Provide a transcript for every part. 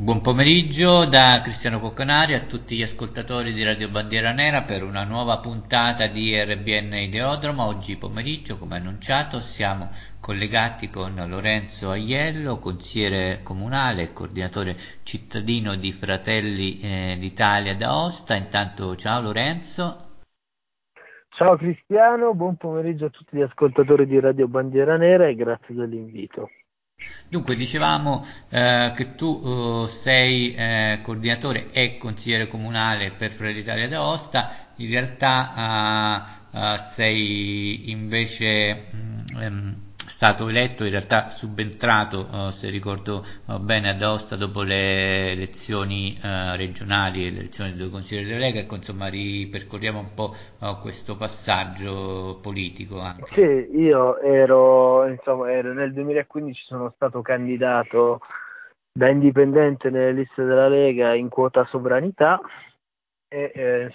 Buon pomeriggio da Cristiano Coccanari a tutti gli ascoltatori di Radio Bandiera Nera per una nuova puntata di RBN Ideodromo. Oggi pomeriggio, come annunciato, siamo collegati con Lorenzo Aiello, consigliere comunale e coordinatore cittadino di Fratelli d'Italia d'Aosta. Intanto ciao Lorenzo. Ciao Cristiano, buon pomeriggio a tutti gli ascoltatori di Radio Bandiera Nera e grazie dell'invito. Dunque, dicevamo che tu sei coordinatore e consigliere comunale per Fratelli d'Italia d'Aosta, in realtà sei invece stato eletto, in realtà subentrato, se ricordo bene, ad Aosta dopo le elezioni regionali e le elezioni dei due consiglieri della Lega, ecco, insomma, ripercorriamo un po' questo passaggio politico Sì, anche. io ero nel 2015 sono stato candidato da indipendente nelle liste della Lega in quota sovranità e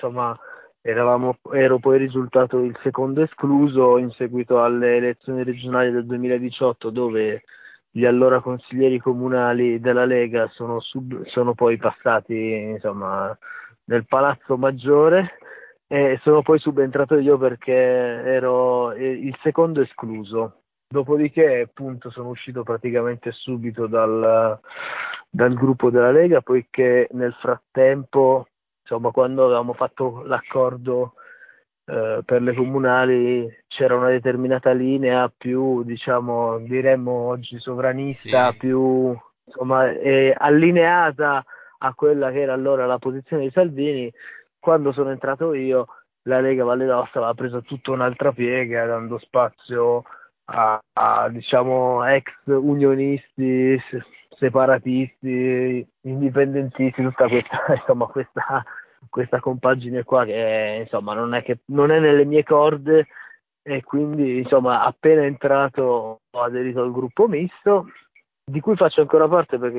ero poi risultato il secondo escluso in seguito alle elezioni regionali del 2018 dove gli allora consiglieri comunali della Lega sono poi passati nel Palazzo Maggiore e sono poi subentrato io perché ero il secondo escluso. Dopodiché, appunto, sono uscito praticamente subito dal gruppo della Lega, poiché nel frattempo, insomma, quando avevamo fatto l'accordo per le comunali, c'era una determinata linea più, diciamo, diremmo oggi sovranista, Sì. più, insomma, allineata a quella che era allora la posizione di Salvini. Quando sono entrato io, la Lega Valle d'Aosta aveva preso tutta un'altra piega, dando spazio diciamo ex unionisti, separatisti, indipendentisti, tutta questa, insomma, questa compagine qua che insomma non è nelle mie corde e quindi insomma appena entrato ho aderito al gruppo misto di cui faccio ancora parte perché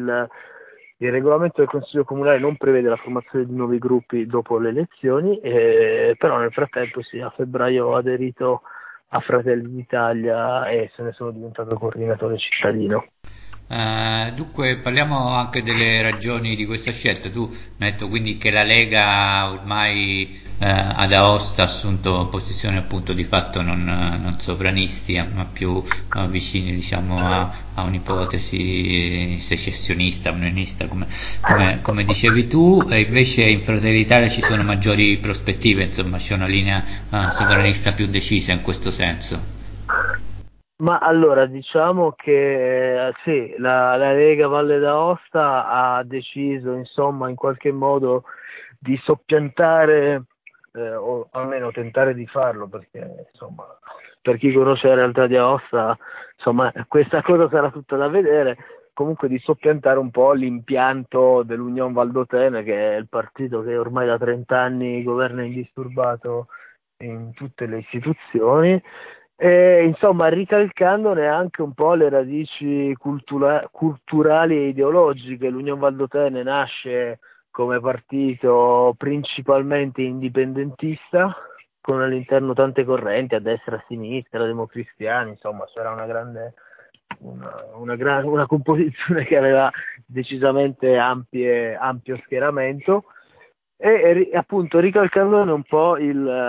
il regolamento del Consiglio Comunale non prevede la formazione di nuovi gruppi dopo le elezioni, però nel frattempo sì, a febbraio ho aderito a Fratelli d'Italia e se ne sono diventato coordinatore cittadino. Dunque parliamo anche delle ragioni di questa scelta. Tu mi hai detto quindi che la Lega ormai ad Aosta ha assunto posizione appunto di fatto non sovranisti, ma più vicini diciamo a un'ipotesi secessionista, unionista, come dicevi tu, e invece in Fratelli d'Italia ci sono maggiori prospettive, insomma c'è una linea sovranista più decisa in questo senso. Ma allora diciamo che sì, la Lega Valle d'Aosta ha deciso insomma in qualche modo di soppiantare o almeno tentare di farlo perché insomma per chi conosce la realtà di Aosta insomma questa cosa sarà tutta da vedere, comunque di soppiantare un po' l'impianto dell'Union Valdotene che è il partito che ormai da 30 anni governa indisturbato in tutte le istituzioni e, insomma, ricalcandone anche un po' le radici culturali e ideologiche. L'Unione Valdotene nasce come partito principalmente indipendentista, con all'interno tante correnti, a destra, a sinistra, democristiani, insomma, c'era una composizione che aveva decisamente ampio schieramento e appunto ricalcandone un po'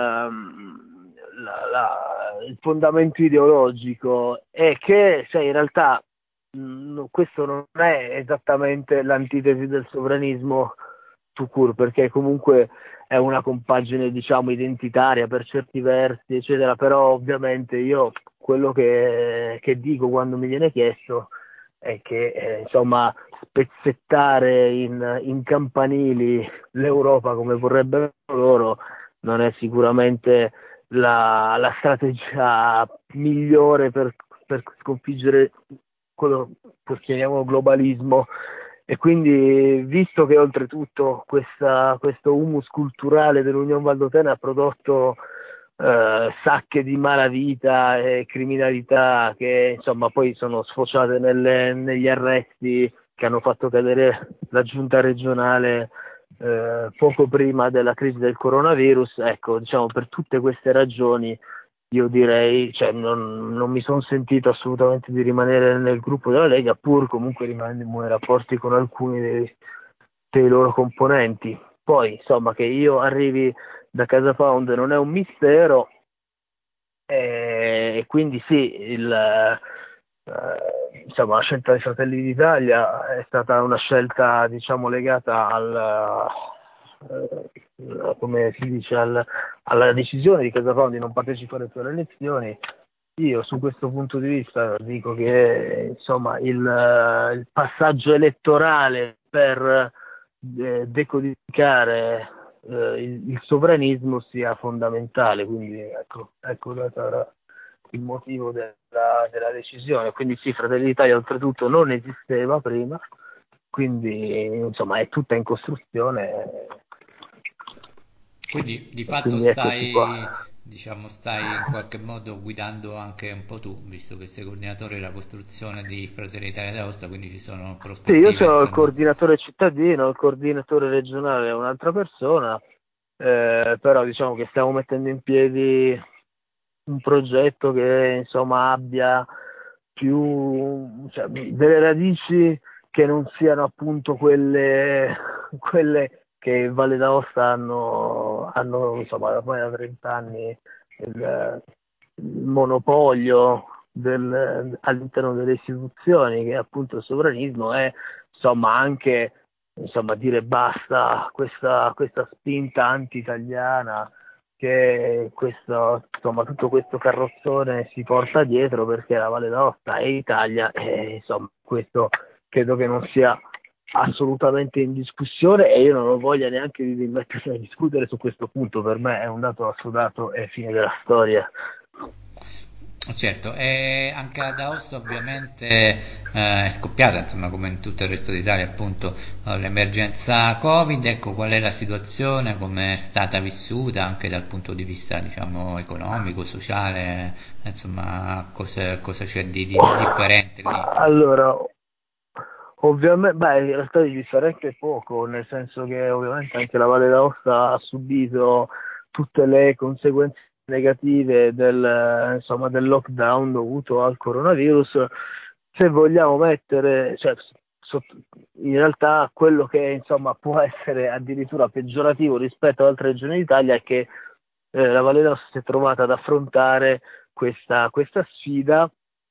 il fondamento ideologico è che cioè, in realtà questo non è esattamente l'antitesi del sovranismo tout court, perché comunque è una compagine diciamo identitaria per certi versi eccetera, però ovviamente io quello che dico quando mi viene chiesto è che insomma spezzettare in campanili l'Europa come vorrebbero loro non è sicuramente la strategia migliore per sconfiggere quello che chiamiamo globalismo. E quindi, visto che oltretutto questo humus culturale dell'Unione Valdotena ha prodotto sacche di malavita e criminalità che insomma poi sono sfociate negli arresti che hanno fatto cadere la giunta regionale poco prima della crisi del coronavirus. Ecco, diciamo per tutte queste ragioni io direi, cioè, non mi sono sentito assolutamente di rimanere nel gruppo della Lega, pur comunque rimanendo in buoni rapporti con alcuni dei loro componenti. Poi, insomma, che io arrivi da Casa Pound non è un mistero, e quindi sì, insomma, la scelta dei Fratelli d'Italia è stata una scelta, diciamo, legata come si dice, alla decisione di Casa Pound di non partecipare più alle elezioni. Io su questo punto di vista dico che insomma il passaggio elettorale per decodificare il sovranismo sia fondamentale, quindi ecco dato il motivo della decisione. Quindi sì, Fratelli d'Italia oltretutto non esisteva prima, quindi insomma è tutta in costruzione, Quindi di e fatto quindi eccoci qua. stai in qualche modo guidando anche un po' tu, visto che sei coordinatore della costruzione di Fratelli d'Italia d'Aosta, quindi ci sono Sì, io prospettive, sono il insomma. coordinatore cittadino, il coordinatore regionale è un'altra persona, però diciamo che stiamo mettendo in piedi un progetto che insomma abbia più, cioè, delle radici che non siano appunto quelle che Valle d'Aosta hanno insomma ormai da 30 anni il monopolio all'interno delle istituzioni, che appunto il sovranismo è insomma anche insomma dire basta a questa spinta anti-italiana che insomma, tutto questo carrozzone si porta dietro, perché la Valle d'Aosta è Italia, e insomma questo credo che non sia assolutamente in discussione, e io non ho voglia neanche di mettermi a discutere su questo punto. Per me è un dato assodato e fine della storia. Certo, e anche ad Aosta ovviamente è scoppiata, insomma, come in tutto il resto d'Italia, appunto, l'emergenza Covid. Ecco, qual è la situazione, come è stata vissuta anche dal punto di vista, diciamo, economico, sociale, insomma, cosa c'è di differente lì? Allora, ovviamente, beh, in realtà di differente poco, nel senso che ovviamente anche la Valle d'Aosta ha subito tutte le conseguenze negative insomma, del lockdown dovuto al coronavirus. Se vogliamo mettere, cioè, in realtà quello che insomma può essere addirittura peggiorativo rispetto ad altre regioni d'Italia è che la Valle d'Aosta si è trovata ad affrontare questa sfida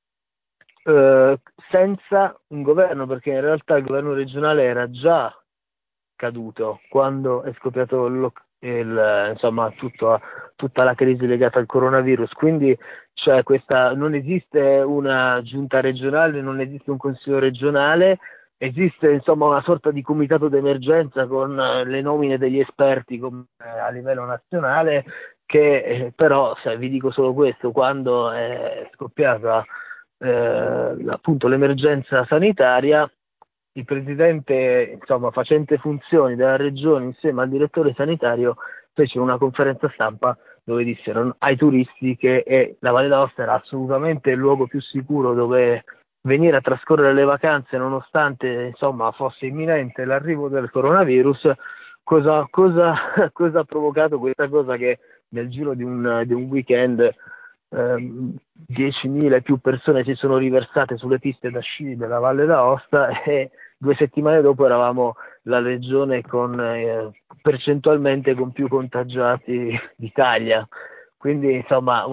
eh, senza un governo, perché in realtà il governo regionale era già caduto quando è scoppiato insomma, tutta la crisi legata al coronavirus. Quindi cioè, non esiste una giunta regionale, non esiste un consiglio regionale, esiste insomma una sorta di comitato d'emergenza con le nomine degli esperti a livello nazionale, che però, se vi dico solo questo, quando è scoppiata appunto l'emergenza sanitaria, il presidente, insomma, facente funzioni della regione insieme al direttore sanitario fece una conferenza stampa dove dissero ai turisti che la Valle d'Aosta era assolutamente il luogo più sicuro dove venire a trascorrere le vacanze, nonostante insomma fosse imminente l'arrivo del coronavirus. Cosa ha provocato questa cosa? Che nel giro di un weekend 10.000 e più persone si sono riversate sulle piste da sci della Valle d'Aosta, e 2 settimane dopo eravamo la regione percentualmente con più contagiati d'Italia. Quindi insomma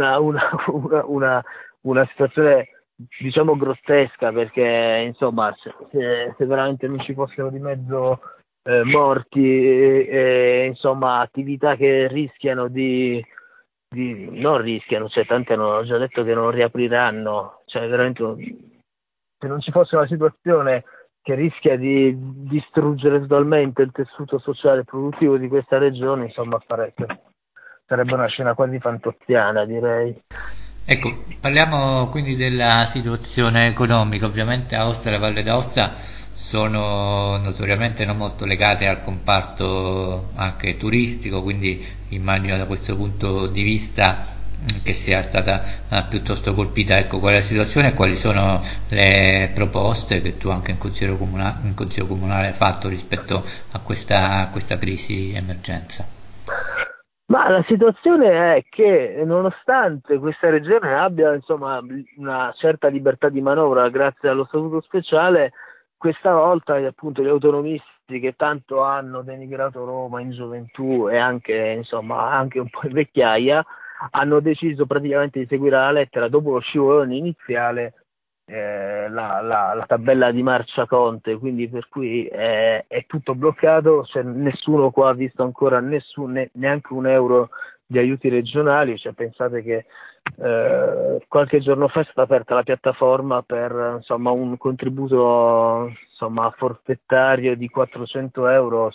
una situazione diciamo grottesca, perché insomma se veramente non ci fossero di mezzo morti insomma attività che rischiano non rischiano, cioè tanti hanno già detto che non riapriranno, cioè veramente se non ci fosse una situazione che rischia di distruggere totalmente il tessuto sociale e produttivo di questa regione, insomma sarebbe una scena quasi fantozziana, direi. Ecco, parliamo quindi della situazione economica. Ovviamente Aosta e la Valle d'Aosta sono notoriamente non molto legate al comparto anche turistico, quindi immagino da questo punto di vista che sia stata piuttosto colpita. Ecco, qual è la situazione e quali sono le proposte che tu anche in consiglio comunale hai fatto rispetto a questa crisi emergenza? Ma la situazione è che nonostante questa regione abbia insomma una certa libertà di manovra grazie allo statuto speciale, questa volta appunto gli autonomisti che tanto hanno denigrato Roma in gioventù e anche insomma anche un po' in vecchiaia hanno deciso praticamente di seguire la lettera dopo lo scivolone iniziale, la tabella di marcia Conte, quindi per cui è tutto bloccato, cioè, nessuno qua ha visto ancora neanche un euro di aiuti regionali, cioè, pensate che qualche giorno fa è stata aperta la piattaforma per insomma, un contributo insomma, forfettario di 400 euro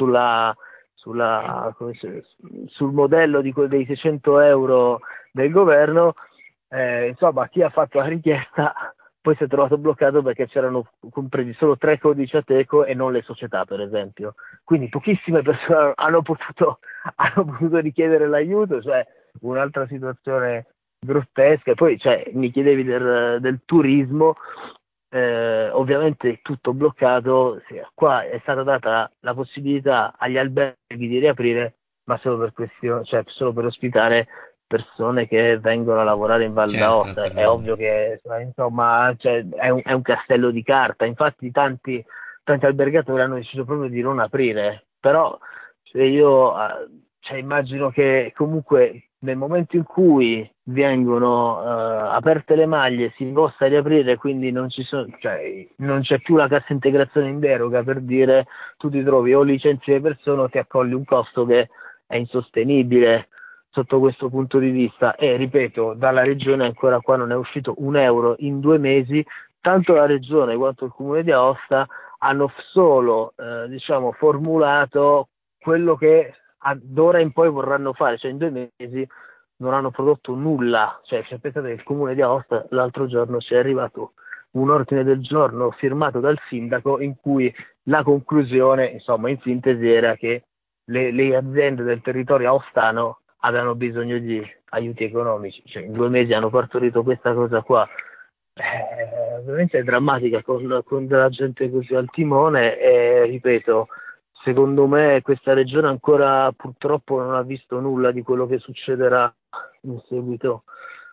sul modello dei 600 euro del governo. Insomma, chi ha fatto la richiesta poi si è trovato bloccato perché c'erano compresi solo 3 codici Ateco e non le società, per esempio. Quindi pochissime persone hanno potuto richiedere l'aiuto, cioè un'altra situazione grottesca. E poi cioè, mi chiedevi del turismo, ovviamente tutto bloccato. Sì, qua è stata data la possibilità agli alberghi di riaprire, ma solo per cioè solo per ospitare persone che vengono a lavorare in Val Certo, d'Aosta. per È ovvio che insomma cioè, è un castello di carta, infatti tanti albergatori hanno deciso proprio di non aprire, però cioè, io cioè, immagino che comunque nel momento in cui vengono aperte le maglie si possa riaprire, quindi cioè, non c'è più la cassa integrazione in deroga, per dire, tu ti trovi o licenzi le persone o ti accogli un costo che è insostenibile sotto questo punto di vista. E ripeto, dalla regione ancora qua non è uscito un euro in 2 mesi, tanto la regione quanto il comune di Aosta hanno solo diciamo, formulato quello che d'ora in poi vorranno fare, cioè in 2 mesi non hanno prodotto nulla. Cioè pensate che il comune di Aosta l'altro giorno ci è arrivato un ordine del giorno firmato dal sindaco in cui la conclusione, insomma, in sintesi, era che le aziende del territorio aostano avevano bisogno di aiuti economici, cioè in 2 mesi hanno partorito questa cosa qua. Ovviamente è drammatica con della gente così al timone e ripeto, secondo me questa regione ancora purtroppo non ha visto nulla di quello che succederà in seguito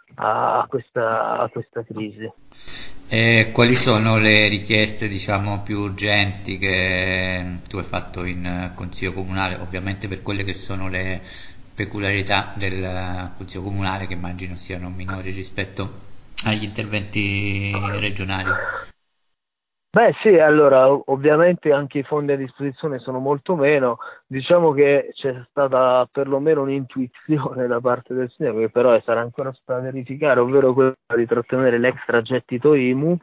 a questa crisi. E quali sono le richieste, diciamo, più urgenti che tu hai fatto in Consiglio Comunale? Ovviamente per quelle che sono le peculiarità del Consiglio Comunale, che immagino siano minori rispetto agli interventi regionali. Beh sì, allora ovviamente anche i fondi a disposizione sono molto meno, diciamo che c'è stata perlomeno un'intuizione da parte del sindaco, che però sarà ancora da verificare, ovvero quella di trattenere l'extragettito IMU,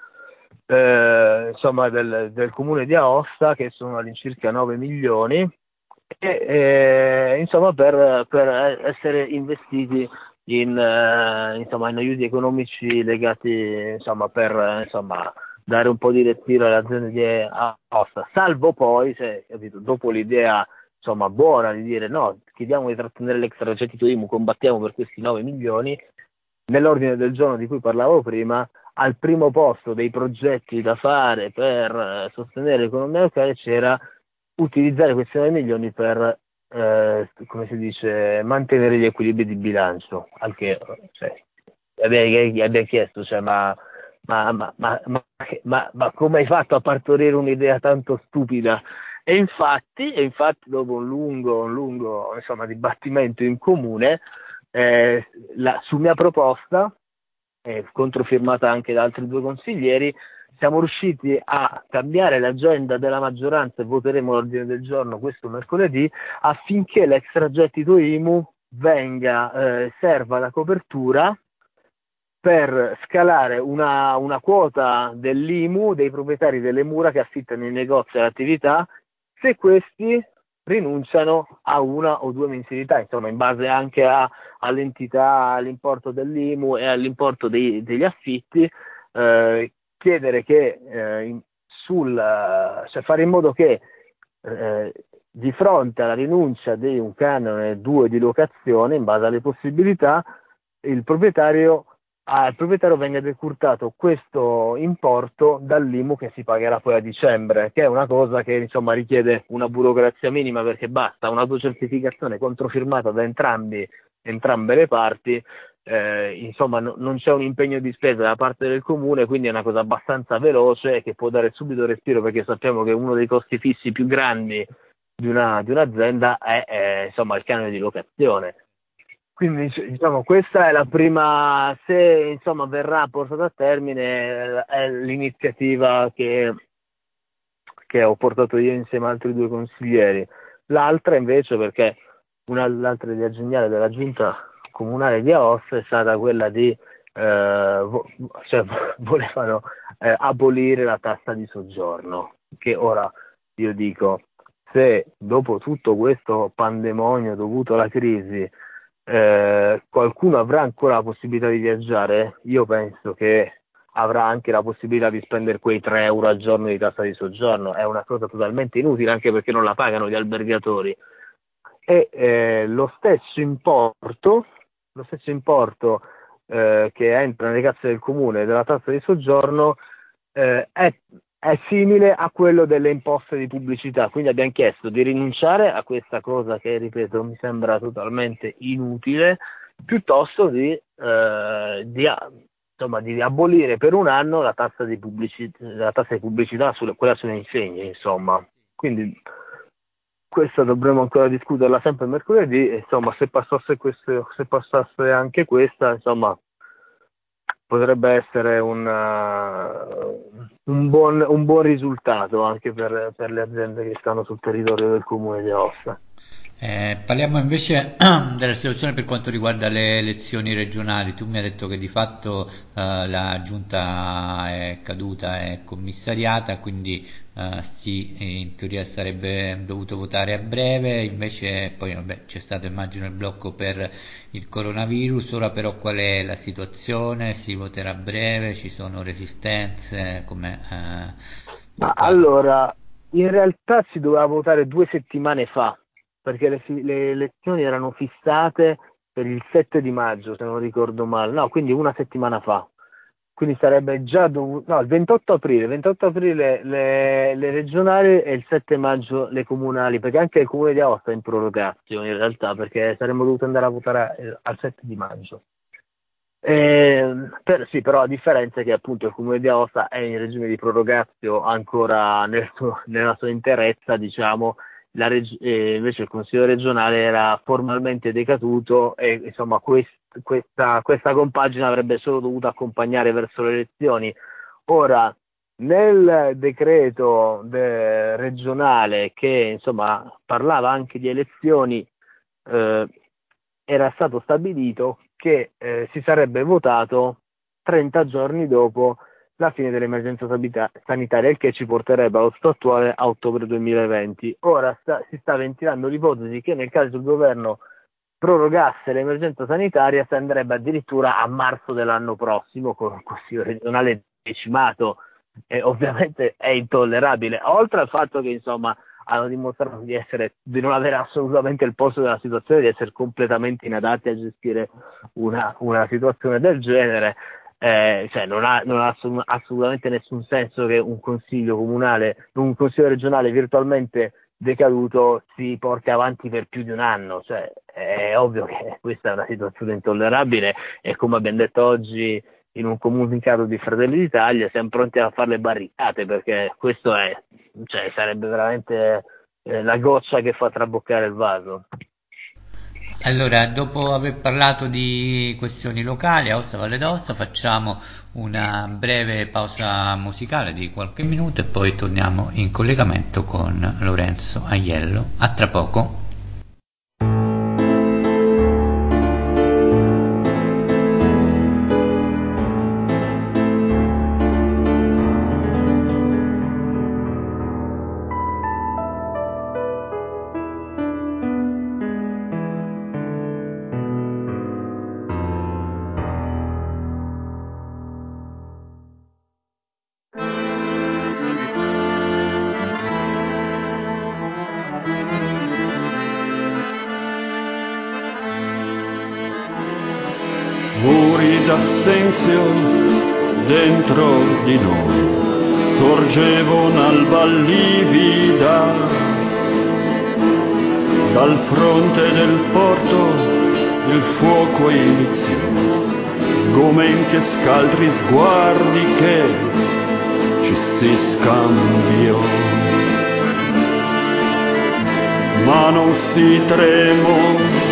insomma del comune di Aosta, che sono all'incirca 9 milioni, e insomma per essere investiti insomma, in aiuti economici legati insomma, per insomma, dare un po' di respiro alle aziende di Aosta, salvo poi, se, capito, dopo l'idea insomma, buona di dire no, chiediamo di trattenere l'extragettito IMU, combattiamo per questi 9 milioni, nell'ordine del giorno di cui parlavo prima, al primo posto dei progetti da fare per sostenere l'economia locale c'era utilizzare questi 9 milioni per, come si dice, mantenere gli equilibri di bilancio. Anche, cioè, abbiamo chiesto, cioè, ma come hai fatto a partorire un'idea tanto stupida? E infatti dopo un lungo insomma, dibattimento in comune, su mia proposta, controfirmata anche da altri due consiglieri, siamo riusciti a cambiare l'agenda della maggioranza e voteremo l'ordine del giorno questo mercoledì affinché l'extragettito IMU serva da copertura per scalare una quota dell'IMU dei proprietari delle mura che affittano i negozi e l'attività, se questi rinunciano a una o due mensilità, insomma, in base anche all'entità, all'importo dell'IMU e all'importo degli affitti, chiedere che cioè fare in modo che di fronte alla rinuncia di un canone 2 di locazione, in base alle possibilità, il proprietario al proprietario venga decurtato questo importo dall'IMU che si pagherà poi a dicembre, che è una cosa che insomma richiede una burocrazia minima perché basta un'autocertificazione controfirmata da entrambe le parti, insomma non c'è un impegno di spesa da parte del comune, quindi è una cosa abbastanza veloce e che può dare subito respiro perché sappiamo che uno dei costi fissi più grandi di un'azienda è insomma il canone di locazione. Quindi diciamo, questa è la prima, se insomma verrà portata a termine, è l'iniziativa che ho portato io insieme ad altri due consiglieri. L'altra invece, perché l'altra idea geniale della giunta comunale di Aosta è stata quella di, cioè, volevano abolire la tassa di soggiorno, che ora io dico, se dopo tutto questo pandemonio dovuto alla crisi qualcuno avrà ancora la possibilità di viaggiare, io penso che avrà anche la possibilità di spendere quei 3 euro al giorno di tassa di soggiorno. È una cosa totalmente inutile anche perché non la pagano gli albergatori. E lo stesso importo che entra nelle casse del comune della tassa di soggiorno è simile a quello delle imposte di pubblicità, quindi abbiamo chiesto di rinunciare a questa cosa che, ripeto, mi sembra totalmente inutile, piuttosto insomma, di abolire per un anno la tassa di pubblicità, quella sulle insegne, insomma. Quindi questa dovremo ancora discuterla sempre mercoledì, e, insomma, se passasse anche questa, insomma, potrebbe essere un buon risultato anche per le aziende che stanno sul territorio del comune di Aosta. Parliamo invece della situazione per quanto riguarda le elezioni regionali. Tu mi hai detto che di fatto la giunta è caduta, è commissariata, quindi sì, in teoria sarebbe dovuto votare a breve, invece poi vabbè, c'è stato immagino il blocco per il coronavirus. Ora però qual è la situazione? Si voterà a breve, ci sono resistenze, come Ma qua. allora, in realtà si doveva votare 2 settimane fa, perché le elezioni erano fissate per il 7 di maggio, se non ricordo male, no, quindi una settimana fa. Quindi sarebbe già dovuto, no, il 28 aprile le regionali e il 7 maggio le comunali, perché anche il comune di Aosta è in prorogazione in realtà, perché saremmo dovuti andare a votare al 7 di maggio. Sì, però la differenza è che appunto il Comune di Aosta è in regime di prorogatio ancora nella sua interezza, diciamo, invece il Consiglio regionale era formalmente decaduto e insomma questa compagine avrebbe solo dovuto accompagnare verso le elezioni. Ora, nel decreto regionale che insomma parlava anche di elezioni, eh, era stato stabilito che si sarebbe votato 30 giorni dopo la fine dell'emergenza sanitaria, il che ci porterebbe allo stato attuale a ottobre 2020. Ora si sta ventilando l'ipotesi che nel caso il governo prorogasse l'emergenza sanitaria si andrebbe addirittura a marzo dell'anno prossimo con un consiglio regionale decimato, e ovviamente è intollerabile, oltre al fatto che insomma hanno dimostrato di non avere assolutamente il polso della situazione, di essere completamente inadatti a gestire una situazione del genere. Cioè non ha assolutamente nessun senso che un consiglio regionale virtualmente decaduto si porti avanti per più di un anno. Cioè, è ovvio che questa è una situazione intollerabile e, come abbiamo detto oggi in un comunicato di Fratelli d'Italia, siamo pronti a fare le barricate perché cioè, sarebbe veramente la goccia che fa traboccare il vaso. Allora, dopo aver parlato di questioni locali, Aosta Valle d'Aosta, facciamo una breve pausa musicale di qualche minuto e poi torniamo in collegamento con Lorenzo Aiello. A tra poco. muri d'assenzio dentro di noi sorgeva un'alba livida dal fronte del porto il fuoco iniziò, sgomenti e scaltri sguardi che ci si scambiò, ma non si tremò,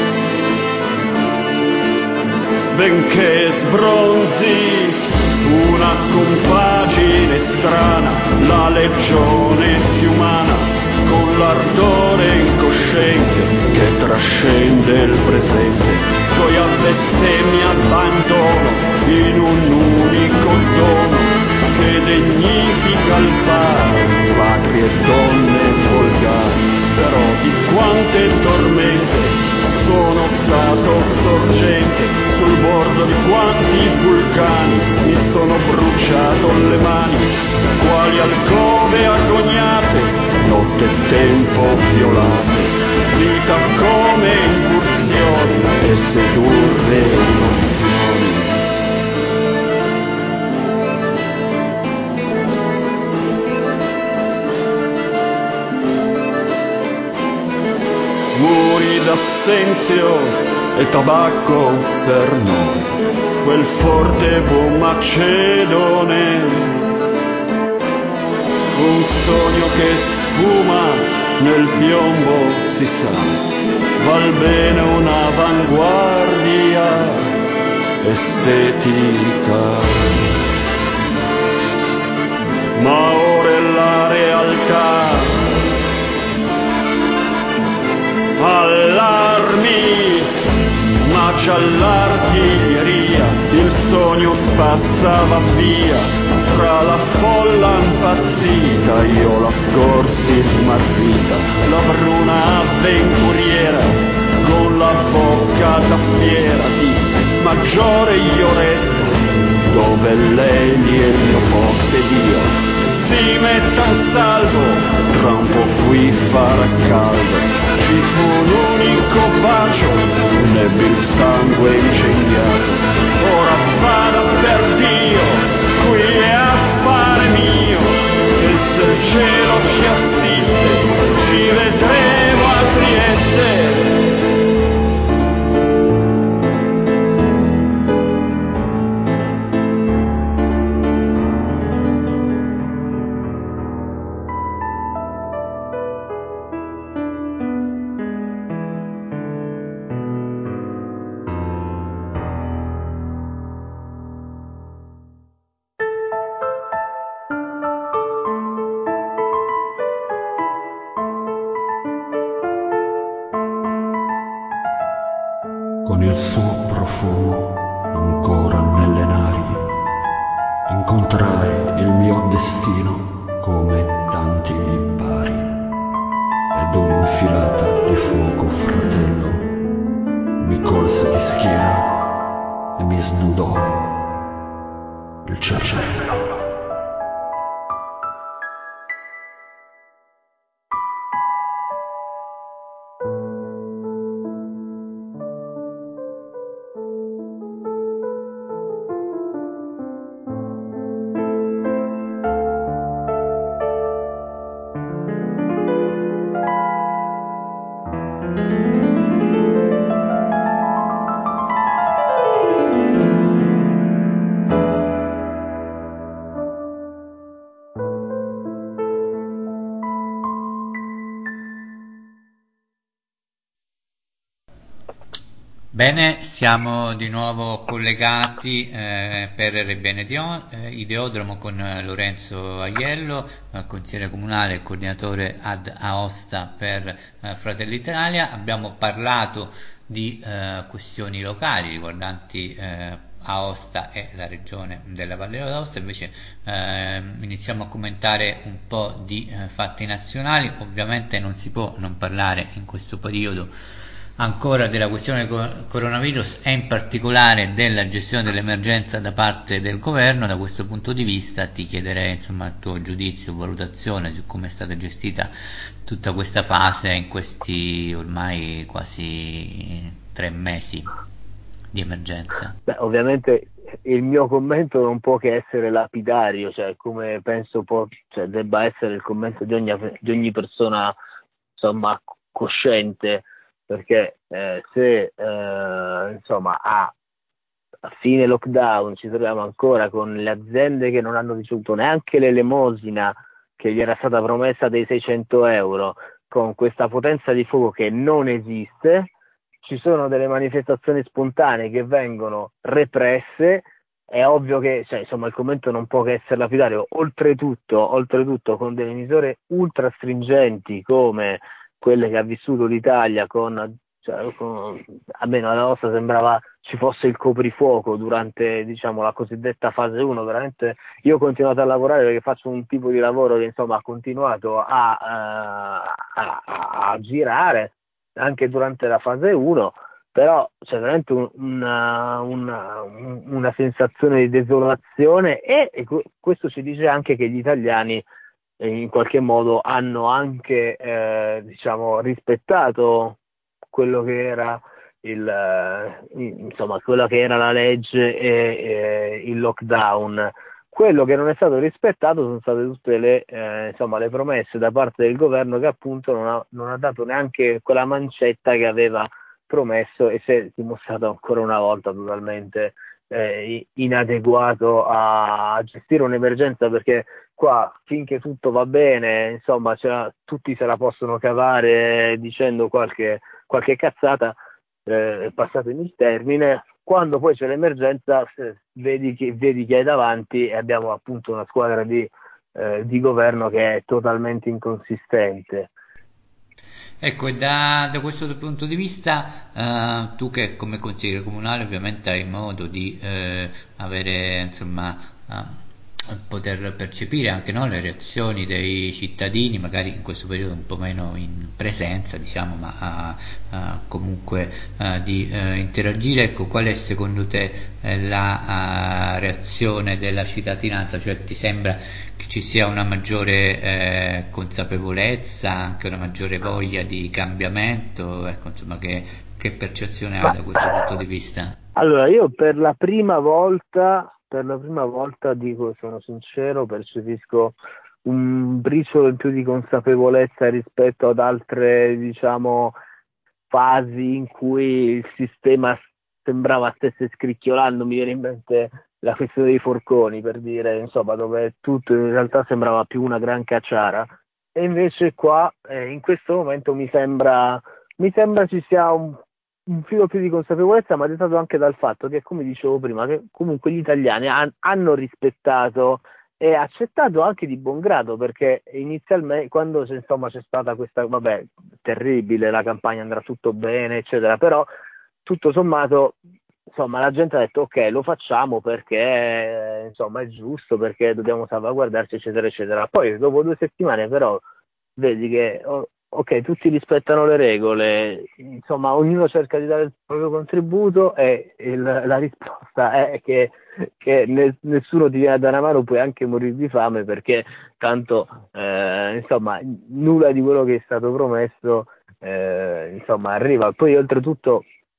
benché sbronzi una compagine strana, la legione più umana, con l'ardore incosciente che trascende il presente, gioia, bestemmia, abbandono in un unico dono che dignifica il pari, patrie e donne volgari, però di quante tormente sono stato sorgente, sul bordo di quanti vulcani mi sono bruciato le mani, quali alcove agognate, notte e tempo violate, vita come incursioni e sedurre emozioni. Muri d'assenzio e tabacco per noi, quel forte macedone, un sogno che sfuma nel piombo si sa, val bene un'avanguardia estetica, ma ora è la realtà. Allarmi, ma già l'artiglieria il sogno spazzava via, tra la folla impazzita io la scorsi smarrita, la bruna avventuriera con la bocca da fiera disse, maggiore io resto, dove lei lì è il mio posto ed io si metta in salvo, tra un po' qui farà caldo. Ci fu un unico bacio, nebbi il sangue incendiato. Ora vada per Dio, qui è affare mio, e se il cielo ci assiste, ci vedremo a Trieste. Con il suo profumo ancora nelle nari, incontrai il mio destino come tanti miei pari, ed un'infilata di fuoco fratello mi colse di schiena e mi snudò il cervello. Bene, siamo di nuovo collegati per Ideodromo con Lorenzo Aiello, consigliere comunale e coordinatore ad Aosta per Fratelli Italia. Abbiamo parlato di questioni locali riguardanti Aosta e la regione della Valle d'Aosta, invece iniziamo a commentare un po' di fatti nazionali. Ovviamente non si può non parlare in questo periodo ancora della questione coronavirus e in particolare della gestione dell'emergenza da parte del governo. Da questo punto di vista ti chiederei insomma il tuo giudizio o valutazione su come è stata gestita tutta questa fase in questi ormai quasi 3 mesi di emergenza. Beh, ovviamente il mio commento non può che essere lapidario, cioè come penso cioè, debba essere il commento di ogni persona, insomma, cosciente, perché se insomma a fine lockdown ci troviamo ancora con le aziende che non hanno ricevuto neanche l'elemosina che gli era stata promessa dei 600 euro, con questa potenza di fuoco che non esiste, ci sono delle manifestazioni spontanee che vengono represse. È ovvio che, cioè, insomma, il commento non può che essere lapidario. Oltretutto, con delle misure ultra stringenti come quelle che ha vissuto l'Italia, almeno alla nostra sembrava ci fosse il coprifuoco durante, diciamo, la cosiddetta fase 1. Veramente io ho continuato a lavorare perché faccio un tipo di lavoro che, insomma, ha continuato a girare anche durante la fase 1, però c'è veramente una sensazione di desolazione questo ci dice anche che gli italiani in qualche modo hanno anche diciamo, rispettato quello che era insomma, quella che era la legge e il lockdown. Quello che non è stato rispettato sono state tutte insomma, le promesse da parte del governo, che appunto non ha dato neanche quella mancetta che aveva promesso, e si è dimostrato ancora una volta totalmente inadeguato a gestire un'emergenza, perché qua finché tutto va bene, insomma, tutti se la possono cavare dicendo qualche cazzata, passatemi il termine. Quando poi c'è l'emergenza, vedi chi hai davanti, e abbiamo appunto una squadra di governo che è totalmente inconsistente. Ecco, e da questo punto di vista, tu che come consigliere comunale ovviamente hai modo di avere, insomma, poter percepire anche no, le reazioni dei cittadini, magari in questo periodo un po' meno in presenza, diciamo, ma comunque di interagire. Ecco, qual è secondo te la reazione della cittadinanza? Cioè, ti sembra che ci sia una maggiore consapevolezza, anche una maggiore voglia di cambiamento? Ecco, insomma, che percezione hai Ma da questo punto di vista? allora, io per la prima volta dico, sono sincero, percepisco un briciolo in più di consapevolezza rispetto ad altre, diciamo, fasi in cui il sistema sembrava stesse scricchiolando. Mi viene in mente la questione dei forconi, per dire, insomma, dove tutto in realtà sembrava più una gran cacciara, e invece qua, in questo momento, mi sembra ci sia un filo più di consapevolezza, ma dettato anche dal fatto che, come dicevo prima, che comunque gli italiani hanno rispettato e accettato anche di buon grado, perché inizialmente, quando insomma, c'è stata questa, vabbè, terribile, la campagna andrà tutto bene, eccetera, però tutto sommato, insomma, la gente ha detto ok, lo facciamo perché insomma è giusto, perché dobbiamo salvaguardarci, eccetera, eccetera. Poi dopo 2 settimane però vedi che ok, tutti rispettano le regole, insomma, ognuno cerca di dare il proprio contributo, e la risposta è che nessuno ti viene a dare una mano, puoi anche morire di fame, perché tanto insomma nulla di quello che è stato promesso insomma arriva. Poi oltretutto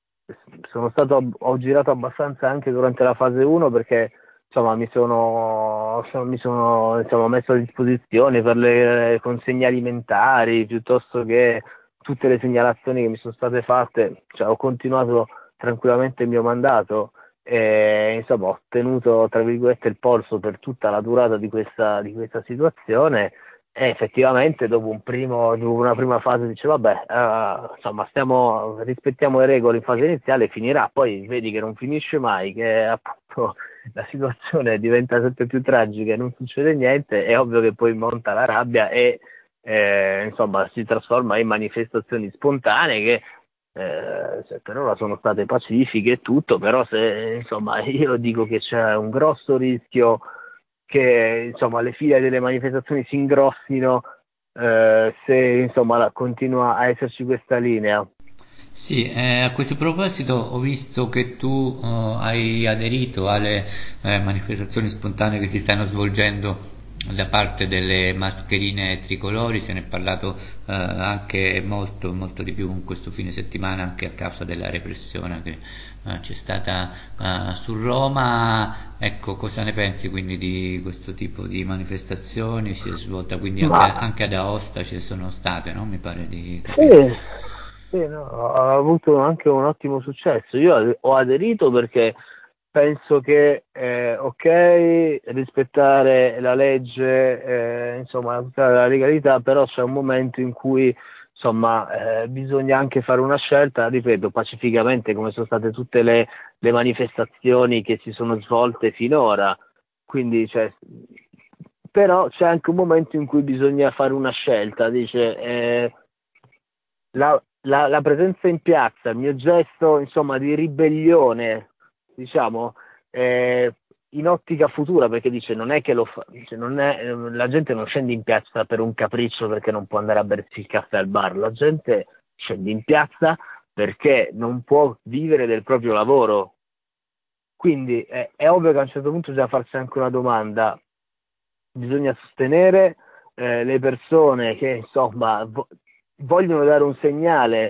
ho girato abbastanza anche durante la fase 1, perché insomma mi sono insomma, messo a disposizione per le consegne alimentari, piuttosto che tutte le segnalazioni che mi sono state fatte. Cioè, ho continuato tranquillamente il mio mandato, e insomma ho tenuto, tra virgolette, il polso per tutta la durata di questa situazione. E effettivamente dopo una prima fase dice vabbè, insomma, rispettiamo le regole in fase iniziale, finirà. Poi vedi che non finisce mai, che appunto la situazione diventa sempre più tragica e non succede niente. È ovvio che poi monta la rabbia, e insomma si trasforma in manifestazioni spontanee che per ora sono state pacifiche e tutto, però insomma, io dico che c'è un grosso rischio che, insomma, le file delle manifestazioni si ingrossino se insomma continua a esserci questa linea. Sì, a questo proposito ho visto che tu hai aderito alle manifestazioni spontanee che si stanno svolgendo da parte delle mascherine tricolori, se ne è parlato anche molto, molto di più in questo fine settimana, anche a causa della repressione che c'è stata su Roma. Ecco, cosa ne pensi quindi di questo tipo di manifestazioni? Si è svolta quindi Ma anche ad Aosta, ci sono state, no? Mi pare di capire. sì, sì, no, ha avuto anche un ottimo successo. Io ho aderito perché penso che, ok, rispettare la legge, insomma, tutta la legalità, però c'è un momento in cui, insomma, bisogna anche fare una scelta, ripeto, pacificamente, come sono state tutte le manifestazioni che si sono svolte finora. Quindi, cioè, però c'è anche un momento in cui bisogna fare una scelta, dice, la presenza in piazza, il mio gesto, insomma, di ribellione, diciamo, eh, in ottica futura, perché dice non è che lo fa, dice, non è, la gente non scende in piazza per un capriccio perché non può andare a bersi il caffè al bar, la gente scende in piazza perché non può vivere del proprio lavoro. Quindi è ovvio che a un certo punto bisogna farsi anche una domanda, bisogna sostenere le persone che insomma vogliono dare un segnale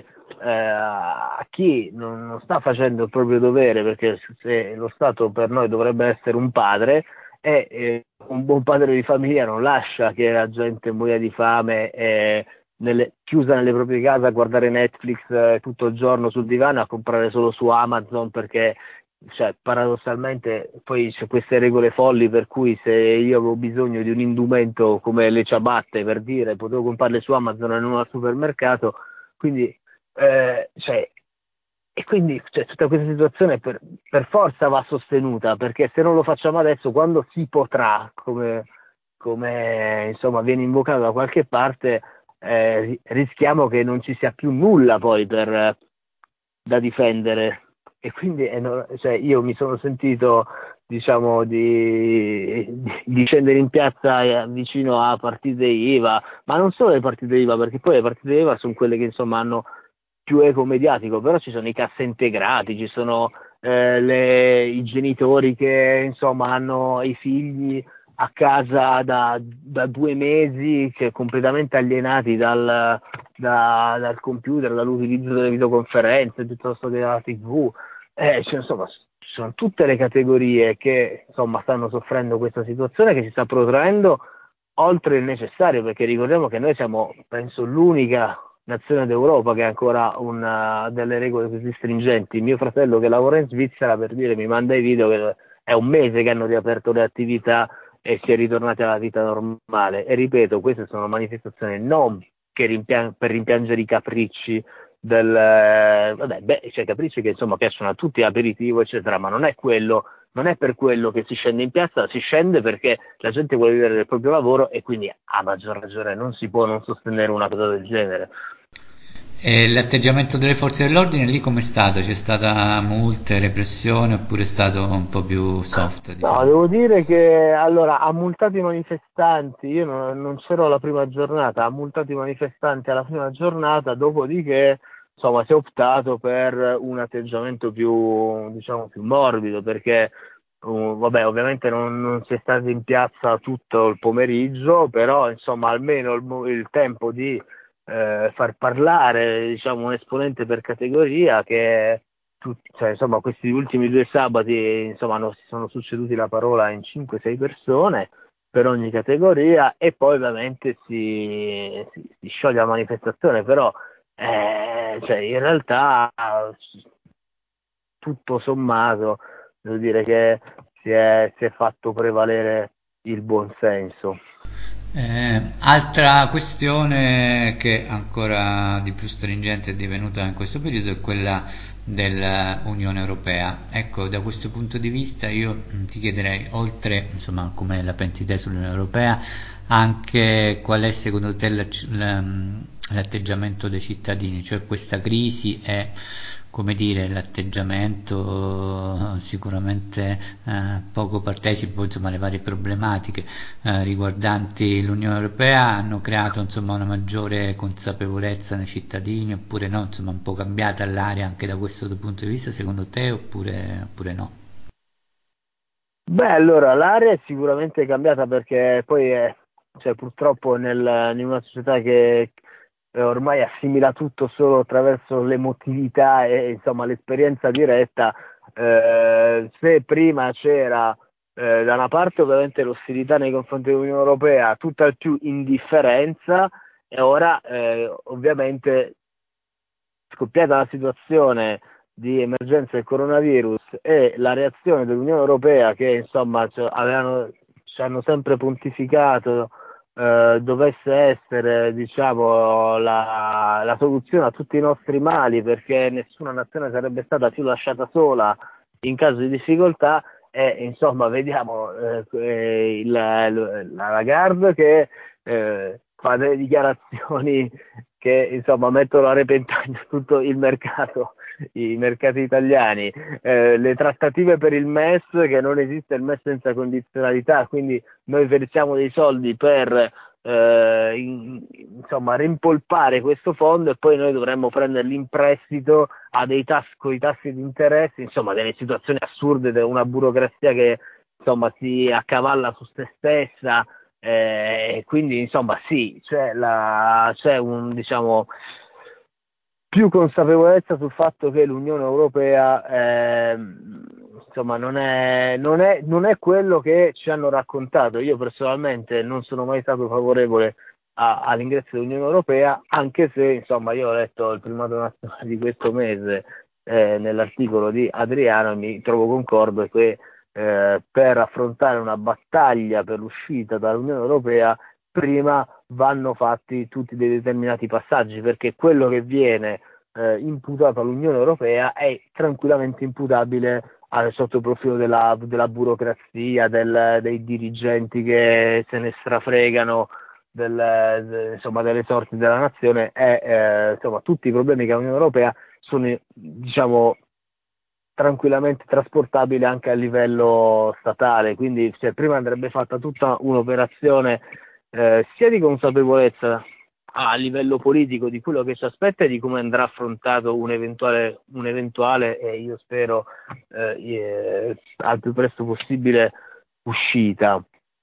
a chi non sta facendo il proprio dovere, perché se lo Stato per noi dovrebbe essere un padre e un buon padre di famiglia non lascia che la gente muoia di fame chiusa nelle proprie case a guardare Netflix tutto il giorno sul divano, a comprare solo su Amazon perché cioè, paradossalmente poi c'è queste regole folli per cui se io avevo bisogno di un indumento come le ciabatte per dire, potevo comprarle su Amazon e non al supermercato, quindi cioè, e quindi cioè, tutta questa situazione per forza va sostenuta, perché se non lo facciamo adesso, quando si potrà, come insomma viene invocato da qualche parte, rischiamo che non ci sia più nulla poi da difendere. E quindi cioè, io mi sono sentito, diciamo, di scendere in piazza vicino a partite IVA, ma non solo le partite IVA, perché poi le partite IVA sono quelle che insomma hanno più eco mediatico, però ci sono i cassaintegrati, ci sono i genitori che insomma hanno i figli a casa da 2 mesi, che completamente alienati dal computer, dall'utilizzo delle videoconferenze piuttosto che della TV. Cioè, insomma, ci sono tutte le categorie che insomma stanno soffrendo questa situazione che si sta protraendo oltre il necessario, perché ricordiamo che noi siamo, penso, l'unica nazione d'Europa che ha ancora delle regole così stringenti. Mio fratello che lavora in Svizzera, per dire, mi manda i video che è un mese che hanno riaperto le attività e si è ritornati alla vita normale. E ripeto, queste sono manifestazioni non per rimpiangere i capricci vabbè, beh, c'è capricci che insomma piacciono a tutti, aperitivo, eccetera, ma non è quello, non è per quello che si scende in piazza, si scende perché la gente vuole vivere del proprio lavoro e quindi a maggior ragione non si può non sostenere una cosa del genere. E l'atteggiamento delle forze dell'ordine lì com'è stato? C'è stata multe, repressione oppure è stato un po' più soft, No, diciamo? devo dire che allora ha multato i manifestanti, io non c'ero alla prima giornata, ha multato i manifestanti alla prima giornata, dopodiché insomma si è optato per un atteggiamento più, diciamo, più morbido, perché vabbè, ovviamente non si è stati in piazza tutto il pomeriggio, però insomma almeno il tempo di far parlare, diciamo, un esponente per categoria che cioè, insomma, questi ultimi 2 sabati, insomma, si sono succeduti la parola in 5-6 persone per ogni categoria e poi ovviamente si scioglie la manifestazione, però cioè, in realtà tutto sommato devo dire che si è fatto prevalere il buonsenso. Altra questione che ancora di più stringente è divenuta in questo periodo è quella dell'Unione Europea. Ecco, da questo punto di vista io ti chiederei, oltre, insomma, come la pensi te sull'Unione Europea, anche qual è secondo te l'atteggiamento dei cittadini, cioè questa crisi è, come dire, l'atteggiamento sicuramente poco partecipe, insomma, alle varie problematiche riguardanti l'Unione Europea hanno creato insomma una maggiore consapevolezza nei cittadini oppure no, insomma un po' cambiata l'area anche da questo punto di vista secondo te oppure no? Beh, allora l'area è sicuramente cambiata perché poi cioè, purtroppo in una società che ormai assimila tutto solo attraverso l'emotività e insomma l'esperienza diretta, se prima c'era da una parte ovviamente l'ostilità nei confronti dell'Unione Europea, tutt'al più indifferenza, e ora ovviamente scoppiata la situazione di emergenza del coronavirus e la reazione dell'Unione Europea che insomma ci hanno sempre pontificato dovesse essere diciamo la soluzione a tutti i nostri mali perché nessuna nazione sarebbe stata più lasciata sola in caso di difficoltà e insomma vediamo la Lagarde che fa delle dichiarazioni che insomma mettono a repentaglio tutto il mercato, i mercati italiani, le trattative per il MES, che non esiste il MES senza condizionalità, quindi noi versiamo dei soldi per insomma rimpolpare questo fondo e poi noi dovremmo prenderli in prestito a con i tassi di interesse, insomma delle situazioni assurde, una burocrazia che insomma si accavalla su se stessa, quindi insomma sì, c'è un diciamo più consapevolezza sul fatto che l'Unione Europea insomma non è quello che ci hanno raccontato. Io personalmente non sono mai stato favorevole all'ingresso dell'Unione Europea, anche se insomma io ho letto il primato nazionale di questo mese nell'articolo di Adriano e mi trovo concordo che per affrontare una battaglia per l'uscita dall'Unione Europea prima vanno fatti tutti dei determinati passaggi, perché quello che viene imputato all'Unione Europea è tranquillamente imputabile sotto il profilo della burocrazia, dei dirigenti che se ne strafregano insomma, delle sorti della nazione e insomma, tutti i problemi che ha l'Unione Europea sono diciamo tranquillamente trasportabili anche a livello statale, quindi cioè, prima andrebbe fatta tutta un'operazione sia di consapevolezza a livello politico di quello che ci aspetta e di come andrà affrontato un'eventuale e io spero al più presto possibile uscita.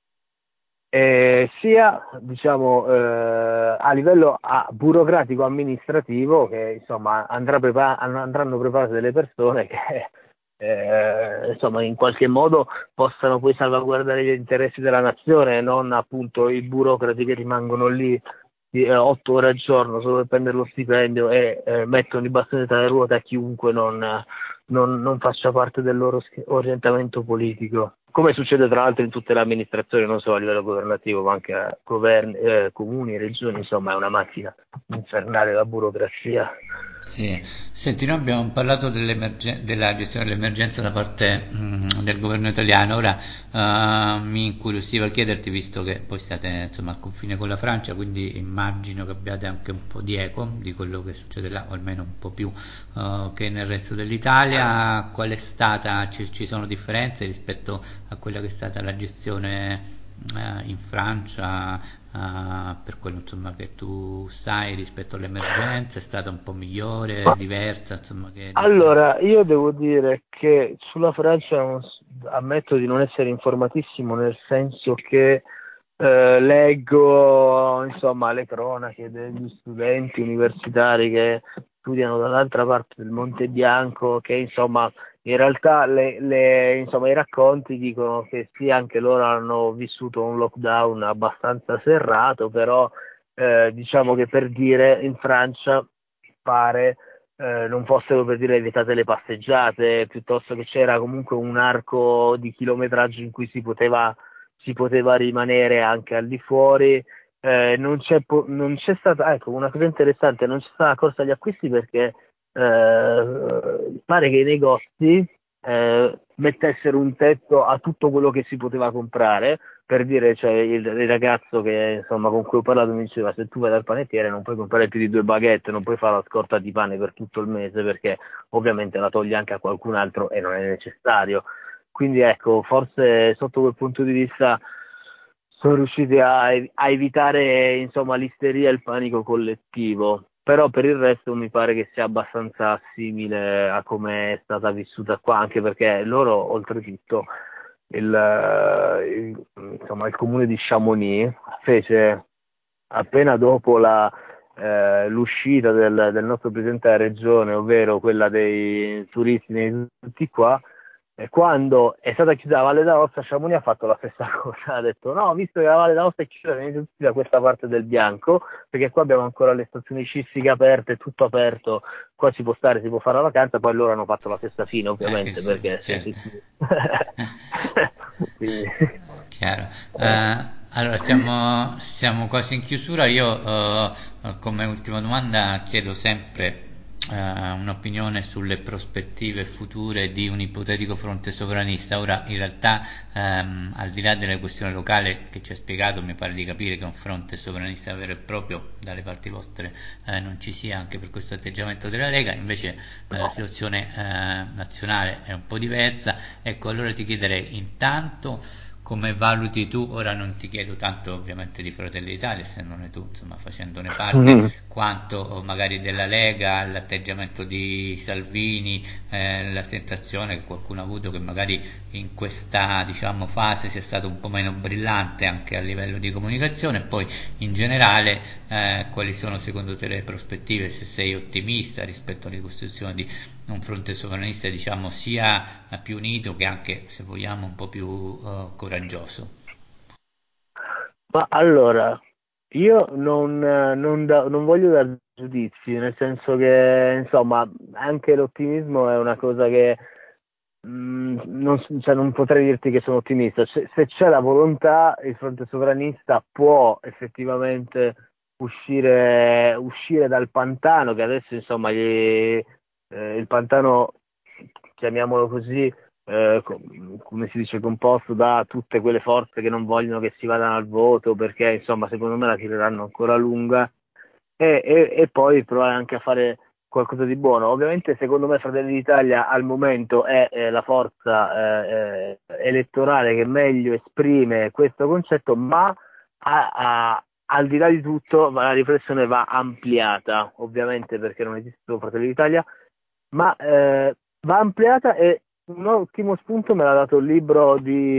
Sia diciamo a livello burocratico amministrativo che insomma andranno preparate delle persone che insomma in qualche modo possano poi salvaguardare gli interessi della nazione, non appunto i burocrati che rimangono lì 8 ore al giorno solo per prendere lo stipendio e mettono i bastoni tra le ruote a chiunque non faccia parte del loro orientamento politico. Come succede tra l'altro in tutte le amministrazioni, non solo a livello governativo, ma anche a governi, comuni, regioni, insomma è una macchina infernale la burocrazia. Sì, senti, noi abbiamo parlato della gestione dell'emergenza da parte del governo italiano, ora mi incuriosiva chiederti, visto che poi state insomma, al confine con la Francia, quindi immagino che abbiate anche un po' di eco di quello che succede là, o almeno un po' più che nel resto dell'Italia, qual è stata, ci sono differenze rispetto a quella che è stata la gestione in Francia, per quello insomma, che tu sai rispetto all'emergenza, è stata un po' migliore, diversa, insomma, che differenza? Allora, io devo dire che sulla Francia ammetto di non essere informatissimo, nel senso che leggo insomma le cronache degli studenti universitari che studiano dall'altra parte del Monte Bianco, che insomma in realtà insomma, i racconti dicono che sì, anche loro hanno vissuto un lockdown abbastanza serrato, però diciamo che per dire in Francia pare non fossero per dire vietate le passeggiate, piuttosto che c'era comunque un arco di chilometraggio in cui si poteva rimanere anche al di fuori. Non c'è stata, ecco, una cosa interessante, non c'è stata la corsa agli acquisti perché pare che i negozi mettessero un tetto a tutto quello che si poteva comprare. Per dire, cioè, il ragazzo che, insomma, con cui ho parlato mi diceva se tu vai dal panettiere non puoi comprare più di 2 baguette, non puoi fare la scorta di pane per tutto il mese perché ovviamente la togli anche a qualcun altro e non è necessario. Quindi ecco, forse sotto quel punto di vista sono riusciti a evitare insomma l'isteria e il panico collettivo, però per il resto mi pare che sia abbastanza simile a come è stata vissuta qua, anche perché loro oltretutto insomma, il comune di Chamonix fece appena dopo l'uscita del nostro presidente della regione, ovvero quella dei turisti nei tutti qua, e quando è stata chiusa la Valle d'Aosta, Chamonix ha fatto la stessa cosa, ha detto no, visto che la Valle d'Aosta è chiusa, venite tutti da questa parte del Bianco, perché qua abbiamo ancora le stazioni sciistiche aperte, tutto aperto, qua si può stare, si può fare la vacanza. Poi loro hanno fatto la stessa fine, che ovviamente, sì, perché certo. quindi, Chiaro. Allora, siamo quasi in chiusura. Io, come ultima domanda, chiedo sempre un'opinione sulle prospettive future di un ipotetico fronte sovranista. Ora, in realtà, al di là della questione locale che ci ha spiegato, mi pare di capire che un fronte sovranista vero e proprio dalle parti vostre non ci sia, anche per questo atteggiamento della Lega. Invece, la situazione nazionale è un po' diversa. Ecco, allora ti chiederei intanto come valuti tu, ora non ti chiedo tanto ovviamente di Fratelli d'Italia, essendone tu, insomma, facendone parte, quanto magari della Lega, l'atteggiamento di Salvini, la sensazione che qualcuno ha avuto che magari in questa, diciamo, fase sia stato un po' meno brillante anche a livello di comunicazione, e poi in generale quali sono secondo te le prospettive, se sei ottimista rispetto alla ricostruzione di un fronte sovranista, diciamo, sia più unito che anche, se vogliamo, un po' più coraggioso. ma allora, io non voglio dare giudizi, nel senso che, insomma, anche l'ottimismo è una cosa che non potrei dirti che sono ottimista. Se c'è la volontà, il fronte sovranista può effettivamente uscire dal pantano, che adesso, insomma, il pantano, chiamiamolo così, come si dice, composto da tutte quelle forze che non vogliono che si vadano al voto, perché insomma secondo me la tireranno ancora lunga, e poi provare anche a fare qualcosa di buono. Ovviamente secondo me Fratelli d'Italia al momento è la forza elettorale che meglio esprime questo concetto, ma al di là di tutto la riflessione va ampliata, ovviamente perché non esiste solo Fratelli d'Italia, ma va ampliata. E un ottimo spunto me l'ha dato il libro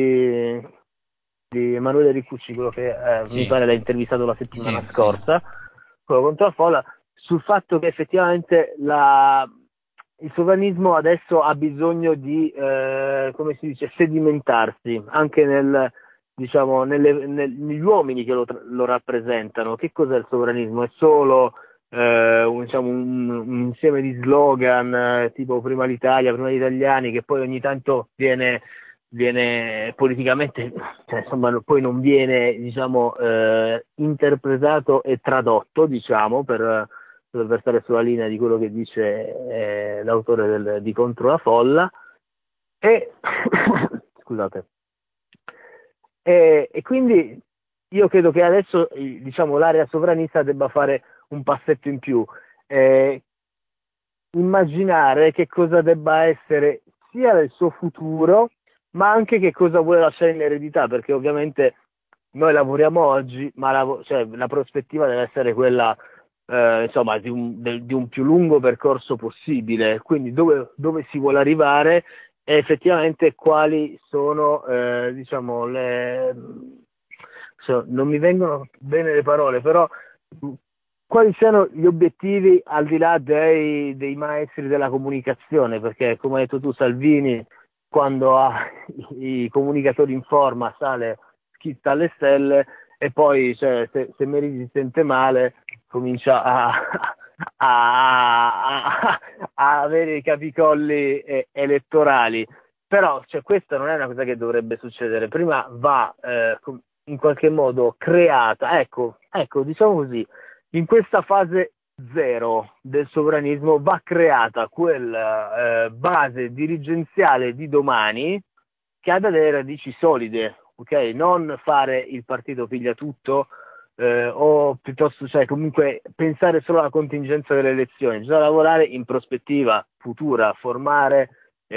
di Emanuele Ricucci, quello che mi Sì, pare l'ha intervistato la settimana sì, sì. scorsa, quello contro la folla, sul fatto che effettivamente il sovranismo adesso ha bisogno di, come si dice, sedimentarsi anche diciamo, negli uomini che lo rappresentano. Che cos'è il sovranismo? È solo diciamo, un insieme di slogan tipo prima l'Italia, prima gli italiani, che poi ogni tanto viene politicamente, cioè, insomma, poi non viene, diciamo, interpretato e tradotto, diciamo, per stare sulla linea di quello che dice l'autore di Contro la Folla. E scusate. E quindi io credo che adesso, diciamo, l'area sovranista debba fare un passetto in più, eh, immaginare che cosa debba essere sia il suo futuro, ma anche che cosa vuole lasciare in eredità, perché ovviamente noi lavoriamo oggi, ma cioè, la prospettiva deve essere quella, insomma, di un più lungo percorso possibile. Quindi dove si vuole arrivare, e effettivamente quali sono, diciamo, non mi vengono bene le parole, però quali siano gli obiettivi al di là dei maestri della comunicazione, perché come hai detto tu, Salvini, quando ha i comunicatori in forma sale schitta alle stelle, e poi, cioè, se Meriti si sente male comincia a avere i capicolli elettorali. Però, cioè, questa non è una cosa che dovrebbe succedere. Prima va in qualche modo creata, ecco, diciamo così, in questa fase zero del sovranismo va creata quella base dirigenziale di domani che ha delle radici solide, ok? Non fare il partito piglia tutto, o piuttosto, cioè, comunque pensare solo alla contingenza delle elezioni. Bisogna lavorare in prospettiva futura, formare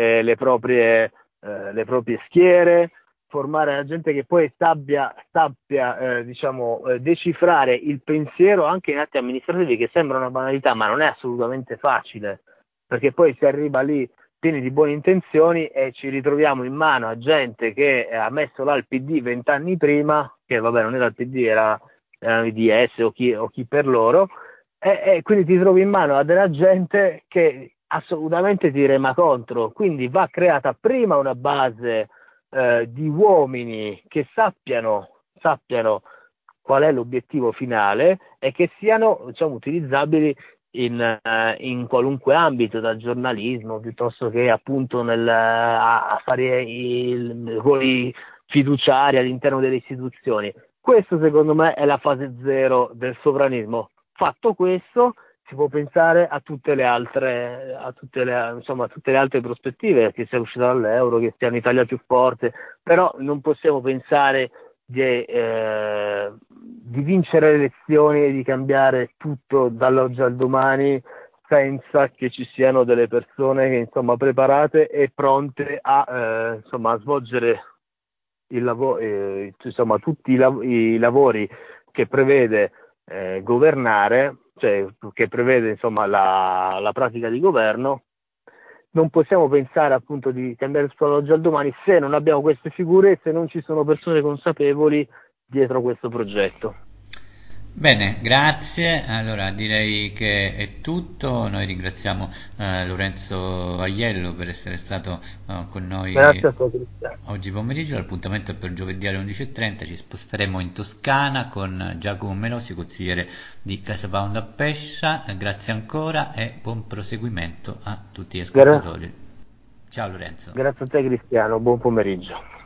le proprie schiere, formare la gente che poi sappia diciamo, decifrare il pensiero anche in atti amministrativi, che sembra una banalità, ma non è assolutamente facile, perché poi si arriva lì pieni di buone intenzioni e ci ritroviamo in mano a gente che ha messo là il PD 20 anni prima, che vabbè non era il PD, erano i DS o chi per loro, e quindi ti trovi in mano a della gente che assolutamente ti rema contro, quindi va creata prima una base di uomini che sappiano qual è l'obiettivo finale e che siano, diciamo, utilizzabili in qualunque ambito, dal giornalismo piuttosto che appunto a fare i ruoli fiduciari all'interno delle istituzioni. Questo secondo me è la fase zero del sovranismo. Fatto questo, si può pensare a tutte le altre, insomma, a tutte le altre prospettive, che sia uscita dall'euro, che sia un'Italia più forte, però non possiamo pensare di vincere le elezioni e di cambiare tutto dall'oggi al domani senza che ci siano delle persone che, insomma, preparate e pronte insomma, a svolgere insomma, tutti i lavori che prevede governare, cioè che prevede, insomma, la pratica di governo. Non possiamo pensare appunto di cambiare tutto dall'oggi al domani se non abbiamo queste figure e se non ci sono persone consapevoli dietro questo progetto. Bene, grazie. Allora direi che è tutto. Noi ringraziamo Lorenzo Aiello per essere stato con noi Grazie a te, Cristiano. oggi pomeriggio. L'appuntamento è per giovedì alle 11:30. Ci sposteremo in Toscana con Giacomo Melosi, consigliere di Casa Pound a Pescia. Grazie ancora e buon proseguimento a tutti gli Gra- ascoltatori. Ciao Lorenzo. Grazie a te, Cristiano. Buon pomeriggio.